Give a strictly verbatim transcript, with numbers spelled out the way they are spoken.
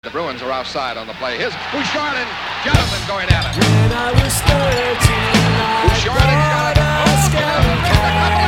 The Bruins are offside on the play. Here's Bouchard and Jonathan going at it. When I was thirteen, I Bouchard and bought Jonathan. a scout car.